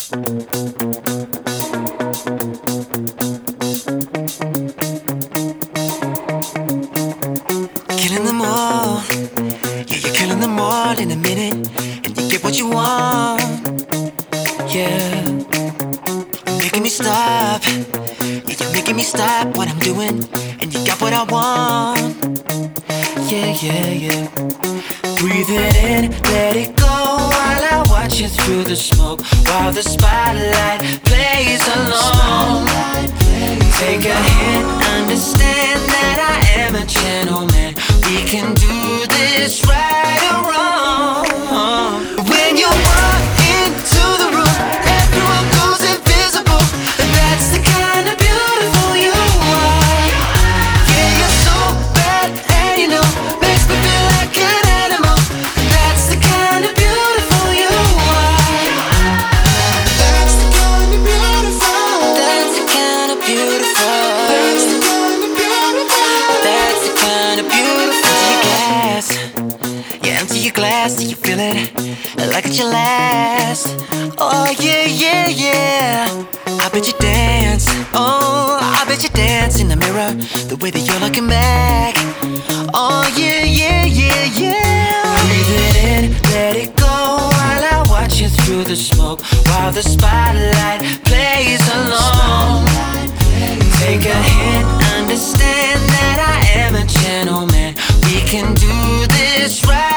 Killing them all, yeah, you're killing them all in a minute, and you get what you want, yeah. You're making me stop, yeah, you're making me stop what I'm doing, and you got what I want, yeah, yeah, yeah. Breathe it in, let it go while I watch you through the smoke, while the spotlight plays along. Take a hint, understand that I am a gentleman. We can do this right or wrong. When you walk into the room, everyone goes invisible. That's the kind of beautiful you are. Yeah, you're so bad, and you know, makes me feel like an animal. That's the kind of beautiful you are. That's the kind of beautiful. That's the kind of beautiful. That's the kind of beautiful. That's the kind of beautiful. Empty your glass till you feel it like it's your last. Oh yeah, yeah, yeah. I bet you dance. Oh, I bet you dance in the mirror the way that you're looking back. Oh yeah, yeah, yeah, yeah. Breathe it in, let it go while I watch you through the smoke, while the spotlight plays along. Take a hint, understand that I am a gentleman. We can do this right